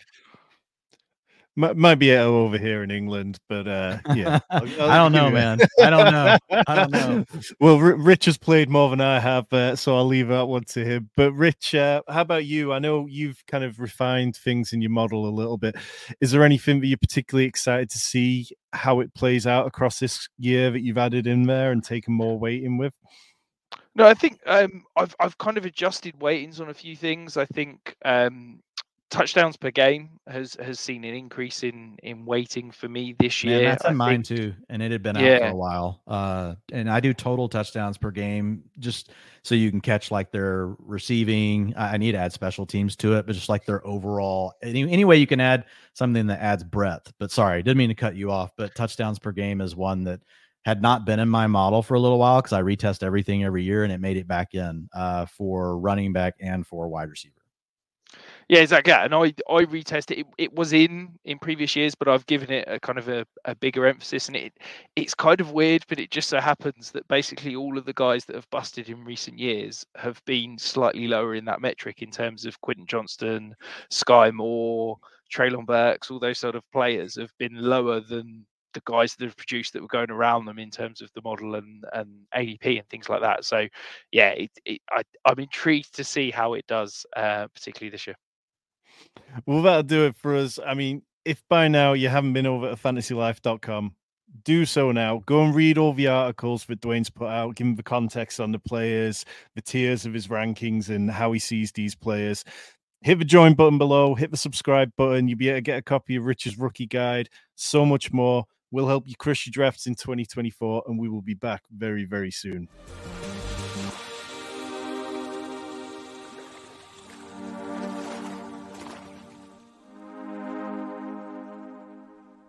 M- might be over here in England, but uh, yeah, I'll, I'll I don't know, man. I don't know. I don't know. Well, R- Rich has played more than I have, uh, so I'll leave that one to him. But Rich, uh, how about you? I know you've kind of refined things in your model a little bit. Is there anything that you're particularly excited to see how it plays out across this year that you've added in there and taken more weight in with? No, I think um, I've I've kind of adjusted weightings on a few things. I think um, touchdowns per game has has seen an increase in in weighting for me this year. Man, that's in I mine think, too, and it had been yeah. out for a while. Uh, and I do total touchdowns per game, just so you can catch like their receiving. I, I need to add special teams to it, but just like their overall. Any, any way you can add something that adds breadth. But sorry, didn't mean to cut you off. But touchdowns per game is one that had not been in my model for a little while, because I retest everything every year, and it made it back in uh, for running back and for wide receiver. Yeah, exactly. And I I retested it. It was in in previous years, but I've given it a kind of a, a bigger emphasis. And it it's kind of weird, but it just so happens that basically all of the guys that have busted in recent years have been slightly lower in that metric in terms of Quentin Johnston, Sky Moore, Treylon Burks, all those sort of players have been lower than the guys that have produced that were going around them in terms of the model and and A D P and things like that. So yeah, it, it, I, I'm intrigued to see how it does, uh, particularly this year. Well, that'll do it for us. I mean, if by now you haven't been over to fantasy life dot com, do so now. Go and read all the articles that Dwayne's put out, give him the context on the players, the tiers of his rankings, and how he sees these players. Hit the join button below, hit the subscribe button. You'll be able to get a copy of Rich's rookie guide, so much more. We'll help you crush your drafts in twenty twenty-four, and we will be back very, very soon.